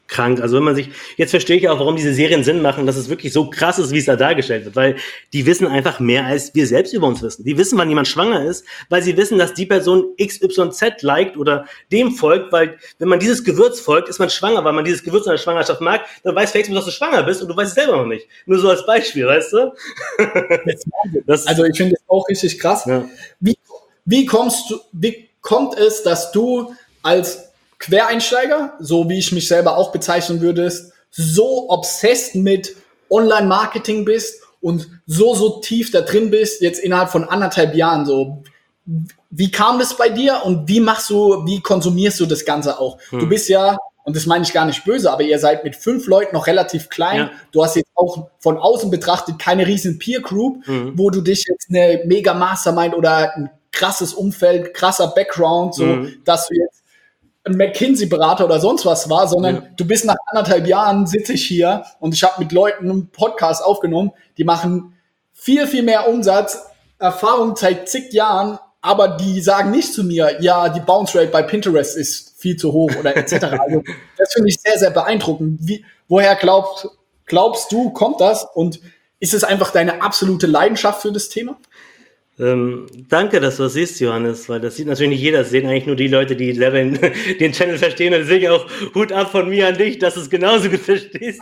krank. Also wenn man sich, jetzt verstehe ich auch, warum diese Serien Sinn machen, dass es wirklich so krass ist, wie es da dargestellt wird, weil die wissen einfach mehr, als wir selbst über uns wissen. Die wissen, wann jemand schwanger ist, weil sie wissen, dass die Person XYZ liked oder dem folgt, weil wenn man dieses Gewürz folgt, ist man schwanger, weil man dieses Gewürz in der Schwangerschaft mag, dann weiß Facebook, dass du schwanger bist und du weißt es selber noch nicht. Nur so als Beispiel, weißt du? Also ich finde das auch richtig krass. Ja. Wie kommt es, dass du als Quereinsteiger, so wie ich mich selber auch bezeichnen würde, so obsessed mit Online-Marketing bist und so tief da drin bist, jetzt innerhalb von 1,5 Jahren so. Wie kam das bei dir und wie konsumierst du das Ganze auch? Du bist ja, und das meine ich gar nicht böse, aber ihr seid mit 5 Leuten noch relativ klein. Ja. Du hast jetzt auch von außen betrachtet keine riesen Peer-Group, wo du dich jetzt eine mega Mastermind oder ein krasses Umfeld, krasser Background, so, dass du jetzt ein McKinsey-Berater oder sonst was war, sondern du bist nach 1,5 Jahren, sitze ich hier und ich habe mit Leuten einen Podcast aufgenommen, die machen viel, viel mehr Umsatz, Erfahrung seit zig Jahren, aber die sagen nicht zu mir, ja, die Bounce Rate bei Pinterest ist viel zu hoch oder etc. Also das finde ich sehr, sehr beeindruckend. Woher glaubst du, kommt das und ist es einfach deine absolute Leidenschaft für das Thema? Danke, dass du das siehst, Johannes, weil das sieht natürlich nicht jeder, das sehen eigentlich nur die Leute, die den Channel verstehen, und deswegen auch Hut ab von mir an dich, dass du es genauso gut verstehst.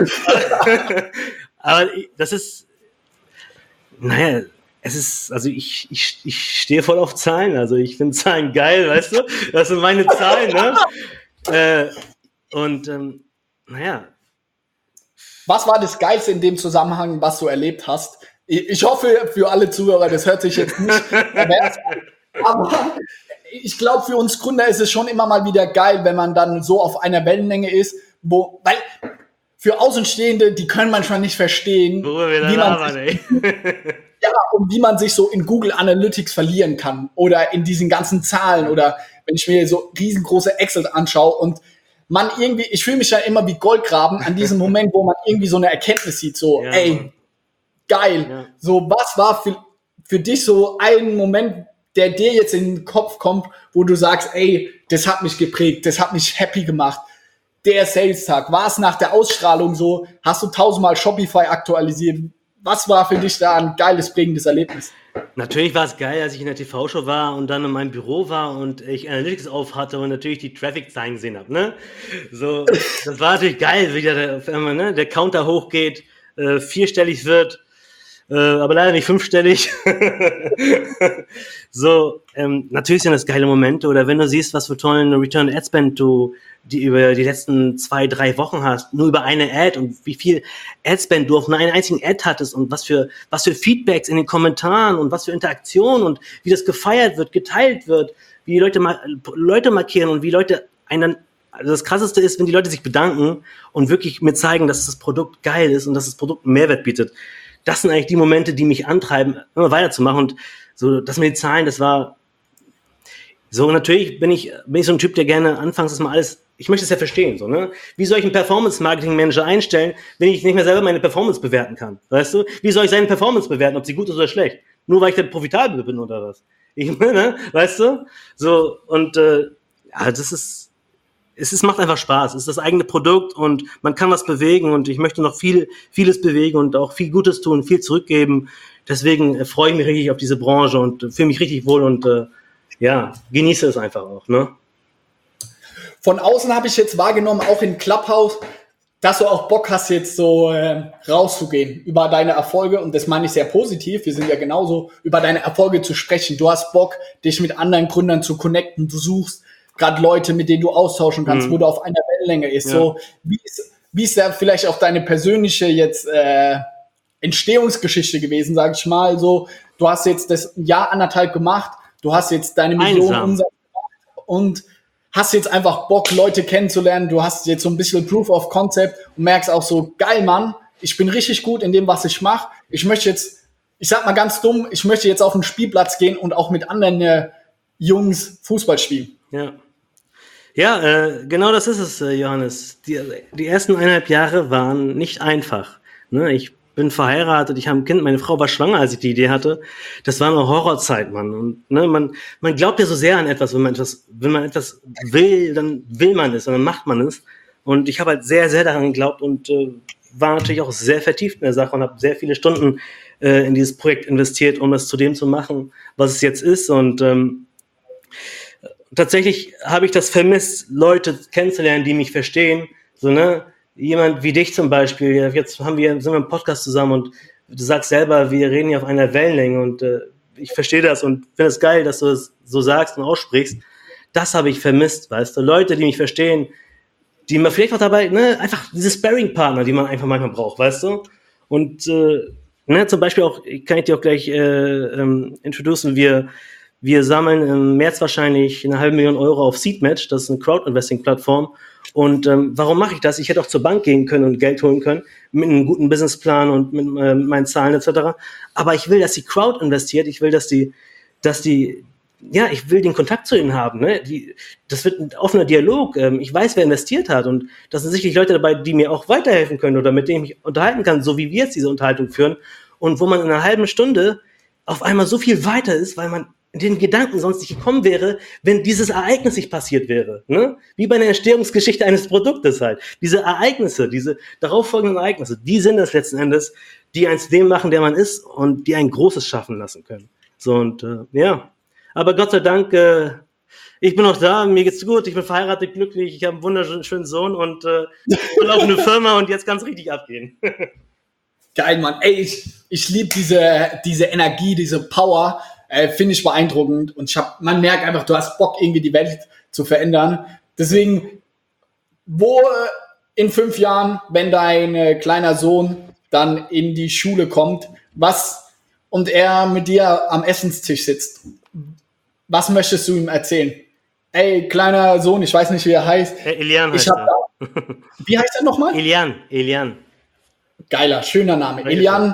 Aber das ist, naja, es ist, also ich stehe voll auf Zahlen, also ich finde Zahlen geil, weißt du, das sind meine Zahlen, ne? Naja. Was war das Geilste in dem Zusammenhang, was du erlebt hast? Ich hoffe, für alle Zuhörer, das hört sich jetzt nicht pervers an, aber ich glaube, für uns Gründer ist es schon immer mal wieder geil, wenn man dann so auf einer Wellenlänge ist, weil für Außenstehende, die können manchmal nicht verstehen, wie man sich so in Google Analytics verlieren kann oder in diesen ganzen Zahlen oder wenn ich mir so riesengroße Excel anschaue und man irgendwie, ich fühle mich ja immer wie Goldgraben an diesem Moment, wo man irgendwie so eine Erkenntnis sieht, so, ja, ey, geil. Ja. So, was war für dich so ein Moment, der dir jetzt in den Kopf kommt, wo du sagst, ey, das hat mich geprägt, das hat mich happy gemacht. Der Sales-Tag, war es nach der Ausstrahlung so? Hast du 1000-mal Shopify aktualisiert? Was war für dich da ein geiles, prägendes Erlebnis? Natürlich war es geil, als ich in der TV-Show war und dann in meinem Büro war und ich Analytics auf hatte und natürlich die Traffic-Zahlen gesehen habe, ne? So, das war natürlich geil, wie der Counter hochgeht, 4-stellig wird, aber leider nicht 5-stellig. So, natürlich sind das geile Momente, oder wenn du siehst, was für tollen Return Ad Spend du die über die letzten 2-3 Wochen hast, nur über eine Ad und wie viel Ad Spend du auf einen einzigen Ad hattest und was für Feedbacks in den Kommentaren und was für Interaktionen und wie das gefeiert wird, geteilt wird, wie die Leute markieren und wie Leute einen. Also das Krasseste ist, wenn die Leute sich bedanken und wirklich mir zeigen, dass das Produkt geil ist und dass das Produkt einen Mehrwert bietet. Das sind eigentlich die Momente, die mich antreiben, immer weiterzumachen. Und so, das mit den Zahlen, das war so, natürlich bin ich so ein Typ, der gerne anfangs das mal alles, ich möchte es ja verstehen, so, ne? Wie soll ich einen Performance-Marketing-Manager einstellen, wenn ich nicht mehr selber meine Performance bewerten kann? Weißt du? Wie soll ich seine Performance bewerten, ob sie gut ist oder schlecht? Nur weil ich dann profitabel bin oder was? Ich meine, weißt du? So, und, ja, es macht einfach Spaß. Es ist das eigene Produkt und man kann was bewegen und ich möchte noch vieles bewegen und auch viel Gutes tun, viel zurückgeben. Deswegen freue ich mich richtig auf diese Branche und fühle mich richtig wohl und ja, genieße es einfach auch, ne? Von außen habe ich jetzt wahrgenommen, auch in Clubhouse, dass du auch Bock hast, jetzt so rauszugehen über deine Erfolge. Und das meine ich sehr positiv. Wir sind ja genauso, über deine Erfolge zu sprechen. Du hast Bock, dich mit anderen Gründern zu connecten. Du suchst gerade Leute, mit denen du austauschen kannst, wo du auf einer Wellenlänge ist. Ja. So, wie ist da vielleicht auch deine persönliche jetzt Entstehungsgeschichte gewesen, sage ich mal. So, du hast jetzt das Jahr 1,5 gemacht. Du hast jetzt deine Millionen Umsatz gemacht und hast jetzt einfach Bock, Leute kennenzulernen. Du hast jetzt so ein bisschen Proof of Concept und merkst auch so, geil, Mann, ich bin richtig gut in dem, was ich mache. Ich möchte jetzt, ich sag mal ganz dumm, ich möchte jetzt auf den Spielplatz gehen und auch mit anderen Jungs Fußball spielen. Ja. Ja, genau das ist es, Johannes. Die ersten 1,5 Jahre waren nicht einfach. Ne? Ich bin verheiratet, ich habe ein Kind, meine Frau war schwanger, als ich die Idee hatte. Das war eine Horrorzeit, Mann. Und ne, man glaubt ja so sehr an etwas, wenn man etwas will, dann will man es und dann macht man es. Und ich habe halt sehr, sehr daran geglaubt und war natürlich auch sehr vertieft in der Sache und habe sehr viele Stunden in dieses Projekt investiert, um es zu dem zu machen, was es jetzt ist. Und tatsächlich habe ich das vermisst, Leute kennenzulernen, die mich verstehen. So, ne? Jemand wie dich zum Beispiel. Jetzt sind wir im Podcast zusammen und du sagst selber, wir reden ja auf einer Wellenlänge und ich verstehe das und finde es geil, dass du es so sagst und aussprichst. Das habe ich vermisst, weißt du? Leute, die mich verstehen, die man vielleicht auch dabei, ne, einfach diese Sparring-Partner, die man einfach manchmal braucht, weißt du? Und ne, zum Beispiel auch, kann ich dir auch gleich introducen, wir sammeln im März wahrscheinlich 500.000 Euro auf Seedmatch, das ist eine Crowd-Investing-Plattform. Und warum mache ich das? Ich hätte auch zur Bank gehen können und Geld holen können, mit einem guten Businessplan und mit meinen Zahlen etc. Aber ich will, dass die Crowd investiert, ich will, dass die ich will den Kontakt zu ihnen haben. Ne? Das wird ein offener Dialog. Ich weiß, wer investiert hat. Und da sind sicherlich Leute dabei, die mir auch weiterhelfen können oder mit denen ich mich unterhalten kann, so wie wir jetzt diese Unterhaltung führen. Und wo man in einer halben Stunde auf einmal so viel weiter ist, weil man in den Gedanken sonst nicht gekommen wäre, wenn dieses Ereignis nicht passiert wäre. Ne? Wie bei einer Entstehungsgeschichte eines Produktes halt. Diese Ereignisse, diese darauffolgenden Ereignisse, die sind es letzten Endes, die einen zu dem machen, der man ist und die ein Großes schaffen lassen können. So und aber Gott sei Dank, ich bin noch da, mir geht's gut, ich bin verheiratet, glücklich, ich habe einen wunderschönen Sohn und laufende Firma und jetzt kann es richtig abgehen. Geil, Mann. Ey, ich liebe diese Energie, diese Power, finde ich beeindruckend und man merkt einfach, du hast Bock, irgendwie die Welt zu verändern. Deswegen, wo in 5 Jahren, wenn dein kleiner Sohn dann in die Schule kommt, und er mit dir am Essenstisch sitzt, was möchtest du ihm erzählen? Ey, kleiner Sohn, ich weiß nicht, wie er heißt. Elian heißt er. Wie heißt er nochmal? Elian. Geiler, schöner Name. Elian,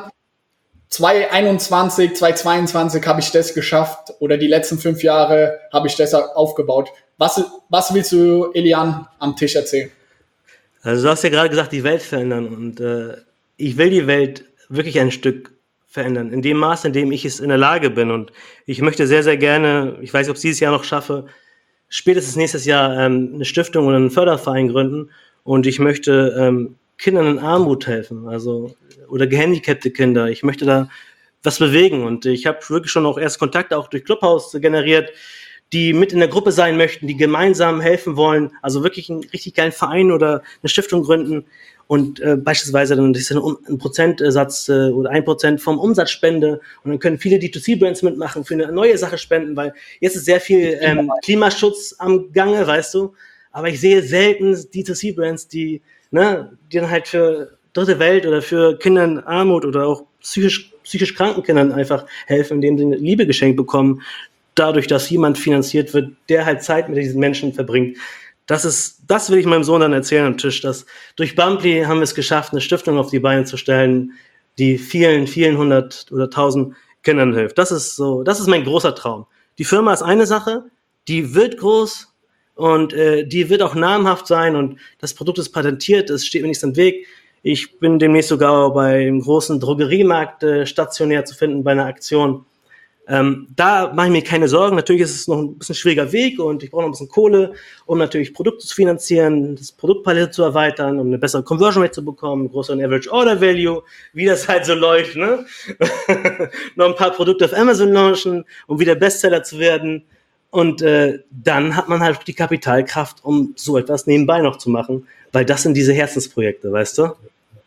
2021, 2022 habe ich das geschafft oder die letzten 5 Jahre habe ich das aufgebaut. Was willst du Elian am Tisch erzählen? Also du hast ja gerade gesagt, die Welt verändern und ich will die Welt wirklich ein Stück verändern, in dem Maß, in dem ich es in der Lage bin. Und ich möchte sehr, sehr gerne, ich weiß nicht, ob ich es dieses Jahr noch schaffe, spätestens nächstes Jahr eine Stiftung oder einen Förderverein gründen. Und ich möchte Kindern in Armut helfen, oder gehandicapte Kinder. Ich möchte da was bewegen. Und ich habe wirklich schon auch erst Kontakte auch durch Clubhouse generiert, die mit in der Gruppe sein möchten, die gemeinsam helfen wollen, also wirklich einen richtig geilen Verein oder eine Stiftung gründen. Und beispielsweise dann ist ein Prozentsatz oder 1% vom Umsatz spende und dann können viele D2C-Brands mitmachen, für eine neue Sache spenden, weil jetzt ist sehr viel Klimaschutz am Gange, weißt du, aber ich sehe selten D2C-Brands, die dann halt für dritte Welt oder für Kinder in Armut oder auch psychisch kranken Kindern einfach helfen, indem sie eine Liebe geschenkt bekommen, dadurch, dass jemand finanziert wird, der halt Zeit mit diesen Menschen verbringt. Das will ich meinem Sohn dann erzählen am Tisch, dass durch Bumply haben wir es geschafft, eine Stiftung auf die Beine zu stellen, die vielen, vielen 100 oder 1000 Kindern hilft. Das ist mein großer Traum. Die Firma ist eine Sache, die wird groß und die wird auch namhaft sein und das Produkt ist patentiert, es steht mir nichts im Weg. Ich bin demnächst sogar bei einem großen Drogeriemarkt stationär zu finden bei einer Aktion. Da mache ich mir keine Sorgen. Natürlich ist es noch ein bisschen schwieriger Weg und ich brauche noch ein bisschen Kohle, um natürlich Produkte zu finanzieren, das Produktpalette zu erweitern, um eine bessere Conversion Rate zu bekommen, einen größeren Average Order Value, wie das halt so läuft, ne? Noch ein paar Produkte auf Amazon launchen, um wieder Bestseller zu werden. Und dann hat man halt die Kapitalkraft, um so etwas nebenbei noch zu machen, weil das sind diese Herzensprojekte, weißt du?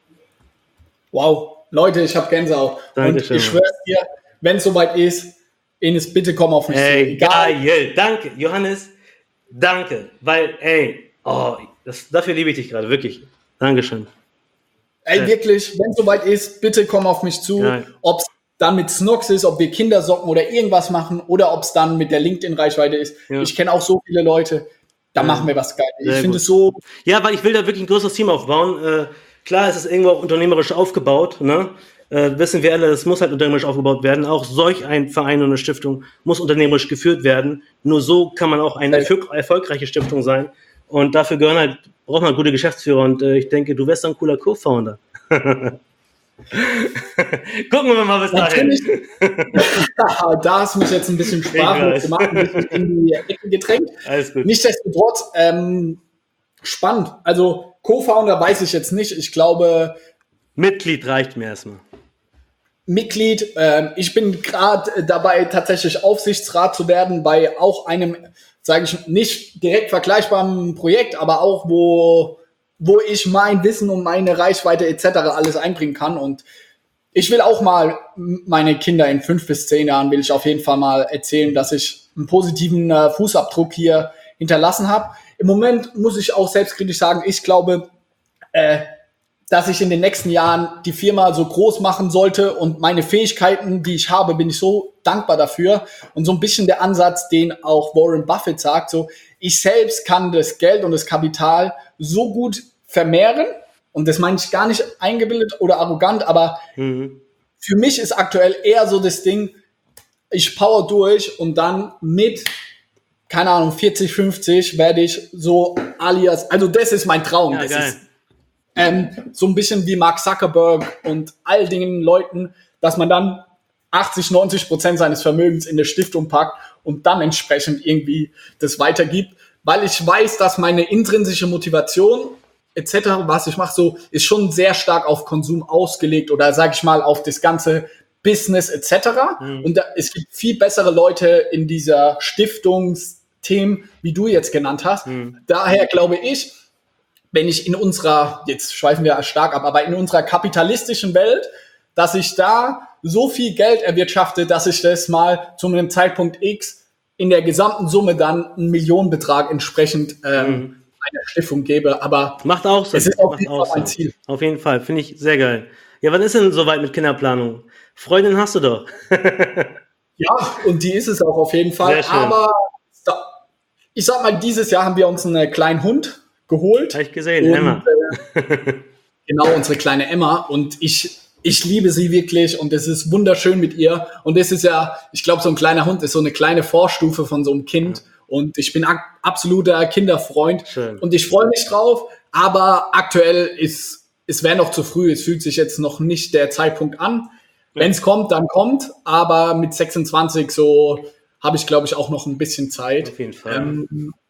Wow, Leute, ich habe Gänsehaut. Dankeschön. Und ich schwöre dir, wenn es soweit ist, Enes, bitte komm auf mich zu. Egal. Geil, danke, Johannes, danke, weil, dafür liebe ich dich gerade, wirklich. Dankeschön. Ey, wirklich, wenn es soweit ist, bitte komm auf mich zu. Ja. Ob es dann mit Snox ist, ob wir Kindersocken oder irgendwas machen oder ob es dann mit der LinkedIn-Reichweite ist. Ja. Ich kenne auch so viele Leute, da machen wir was Geiles. Ich finde es so... Ja, weil ich will da wirklich ein größeres Team aufbauen. Klar, es ist irgendwo auch unternehmerisch aufgebaut, ne? Wissen wir alle, das muss halt unternehmerisch aufgebaut werden. Auch solch ein Verein und eine Stiftung muss unternehmerisch geführt werden. Nur so kann man auch eine erfolgreiche Stiftung sein. Und dafür braucht man gute Geschäftsführer. Und ich denke, du wärst ein cooler Co-Founder. Gucken wir mal bis dahin. Da hast du mich jetzt ein bisschen sprachlos gemacht, ein bisschen in die Ecke gedrängt. Alles gut. Nichtsdestotrotz, spannend. Also Co-Founder weiß ich jetzt nicht. Ich glaube, Mitglied reicht mir erstmal. Mitglied. Ich bin gerade dabei, tatsächlich Aufsichtsrat zu werden bei auch einem, sage ich nicht direkt vergleichbaren Projekt, aber auch wo ich mein Wissen und meine Reichweite etc. alles einbringen kann. Und ich will auch mal meine Kinder in 5 bis 10 Jahren will ich auf jeden Fall mal erzählen, dass ich einen positiven Fußabdruck hier hinterlassen habe. Im Moment muss ich auch selbstkritisch sagen, ich glaube, dass ich in den nächsten Jahren die Firma so groß machen sollte und meine Fähigkeiten, die ich habe, bin ich so dankbar dafür. Und so ein bisschen der Ansatz, den auch Warren Buffett sagt, so, ich selbst kann das Geld und das Kapital so gut vermehren. Und das meine ich gar nicht eingebildet oder arrogant, aber für mich ist aktuell eher so das Ding, ich power durch und dann mit, keine Ahnung, 40, 50 werde ich so alias, also das ist mein Traum. Ja, das geil. ist so ein bisschen wie Mark Zuckerberg und all den Leuten, dass man dann 80-90% seines Vermögens in eine Stiftung packt und dann entsprechend irgendwie das weitergibt, weil ich weiß, dass meine intrinsische Motivation etc., was ich mache, so ist schon sehr stark auf Konsum ausgelegt oder sage ich mal auf das ganze Business etc. Und es gibt viel bessere Leute in dieser Stiftungsthemen, wie du jetzt genannt hast. Daher glaube ich, wenn ich in unserer, jetzt schweifen wir stark ab, aber in unserer kapitalistischen Welt, dass ich da so viel Geld erwirtschafte, dass ich das mal zu einem Zeitpunkt X in der gesamten Summe dann einen Millionenbetrag entsprechend einer Stiftung gebe. Aber Macht auch Sinn. es ist auf Macht jeden auch Fall mein Sinn. Ziel. Auf jeden Fall, finde ich sehr geil. Ja, wann ist denn soweit mit Kinderplanung? Freundin hast du doch. Ja, und die ist es auch auf jeden Fall. Sehr schön. Aber ich sag mal, dieses Jahr haben wir uns einen kleinen Hund geholt. Habe ich gesehen, Und, Emma. Genau, unsere kleine Emma. Und ich liebe sie wirklich und es ist wunderschön mit ihr. Und es ist ja, ich glaube, so ein kleiner Hund ist so eine kleine Vorstufe von so einem Kind. Und ich bin absoluter Kinderfreund. Schön. Und ich freue mich drauf. Aber aktuell es wäre noch zu früh. Es fühlt sich jetzt noch nicht der Zeitpunkt an. Wenn es kommt, dann kommt. Aber mit 26 so habe ich, glaube ich, auch noch ein bisschen Zeit. Auf jeden Fall.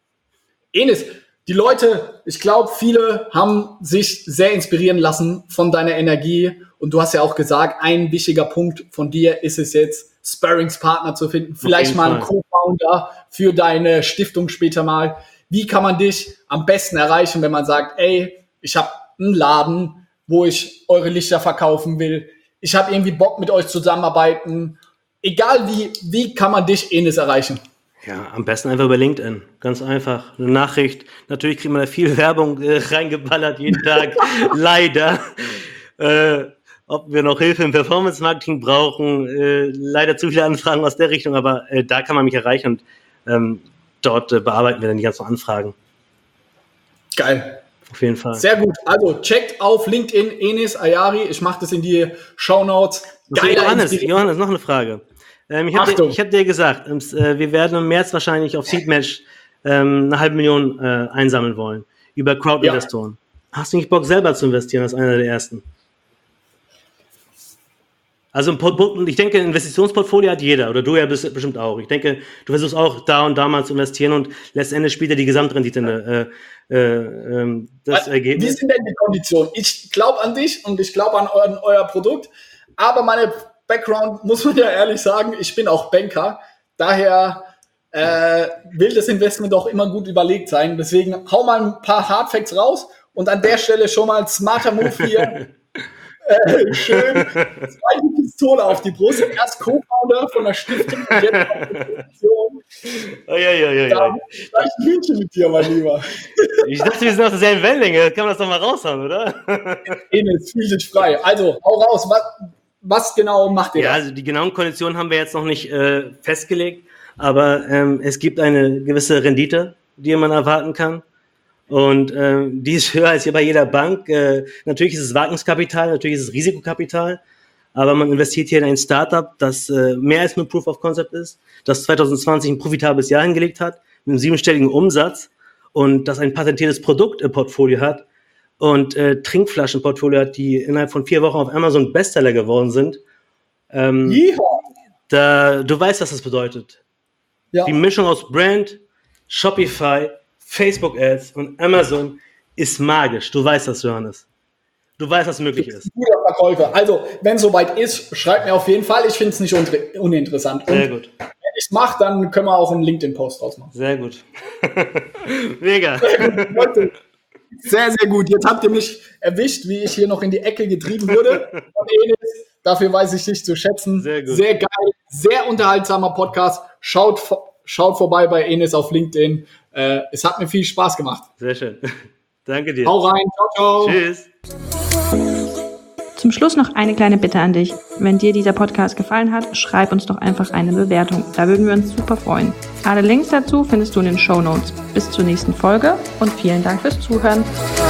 Enes, die Leute, ich glaube, viele haben sich sehr inspirieren lassen von deiner Energie. Und du hast ja auch gesagt, ein wichtiger Punkt von dir ist es jetzt, Sparringspartner zu finden. Vielleicht mal einen Co-Founder für deine Stiftung später mal. Wie kann man dich am besten erreichen, wenn man sagt, ey, ich habe einen Laden, wo ich eure Lichter verkaufen will. Ich habe irgendwie Bock, mit euch zusammenarbeiten. Egal wie kann man dich, Enes, erreichen? Ja, am besten einfach über LinkedIn. Ganz einfach. Eine Nachricht. Natürlich kriegt man da viel Werbung reingeballert jeden Tag. Leider. Ob wir noch Hilfe im Performance-Marketing brauchen. Leider zu viele Anfragen aus der Richtung, aber da kann man mich erreichen und dort bearbeiten wir dann die ganzen Anfragen. Geil. Auf jeden Fall. Sehr gut. Also checkt auf LinkedIn Enes Ayari. Ich mache das in die Shownotes. Johannes, noch eine Frage. Ich hab dir gesagt, wir werden im März wahrscheinlich auf Seedmatch 500.000 einsammeln wollen. Über Crowd-Investoren. Ja. Hast du nicht Bock, selber zu investieren als einer der ersten? Also ich denke, ein Investitionsportfolio hat jeder, oder du ja bestimmt auch. Ich denke, du versuchst auch da und da mal zu investieren und letztendlich spielt ja die Gesamtrendite das Ergebnis. Wie sind denn die Konditionen? Ich glaube an dich und ich glaube an euer Produkt, aber meine Background, muss man ja ehrlich sagen, ich bin auch Banker, daher will das Investment auch immer gut überlegt sein. Deswegen hau mal ein paar Hardfacts raus und an der Stelle schon mal ein smarter Move hier. Schön, zweite Pistole auf die Brust. Erst Co-Founder von der Stiftung und jetzt auf die Position. Da ich ein Hühnchen mit dir, mein Lieber. Ich dachte, wir sind auf derselben Wellenlänge. Kann man das doch mal raushauen, oder? Enes, fühl dich frei. Also, hau raus. Was genau macht ihr? Ja, also die genauen Konditionen haben wir jetzt noch nicht festgelegt, aber es gibt eine gewisse Rendite, die man erwarten kann. Und die ist höher als hier bei jeder Bank. Natürlich ist es Wagniskapital, natürlich ist es Risikokapital, aber man investiert hier in ein Startup, das mehr als nur Proof of Concept ist, das 2020 ein profitables Jahr hingelegt hat, mit einem 7-stelligen Umsatz und das ein patentiertes Produkt im Portfolio hat und Trinkflaschenportfolio hat, die innerhalb von 4 Wochen auf Amazon Bestseller geworden sind. Du weißt, was das bedeutet. Ja. Die Mischung aus Brand, Shopify, Facebook Ads und Amazon ist magisch. Du weißt das, Johannes. Du weißt, was möglich ist. Guter Verkäufer. Also, wenn es soweit ist, schreibt mir auf jeden Fall. Ich finde es nicht uninteressant. Und Sehr gut. wenn ich es mache, dann können wir auch einen LinkedIn-Post draus machen. Sehr gut. Mega. Leute, sehr, sehr gut. Jetzt habt ihr mich erwischt, wie ich hier noch in die Ecke getrieben wurde. Von Enes. Dafür weiß ich dich zu schätzen. Sehr gut. Sehr geil, sehr unterhaltsamer Podcast. Schaut vorbei bei Enes auf LinkedIn. Es hat mir viel Spaß gemacht. Sehr schön. Danke dir. Hau rein. Ciao, ciao. Tschüss. Zum Schluss noch eine kleine Bitte an dich. Wenn dir dieser Podcast gefallen hat, schreib uns doch einfach eine Bewertung. Da würden wir uns super freuen. Alle Links dazu findest du in den Shownotes. Bis zur nächsten Folge und vielen Dank fürs Zuhören.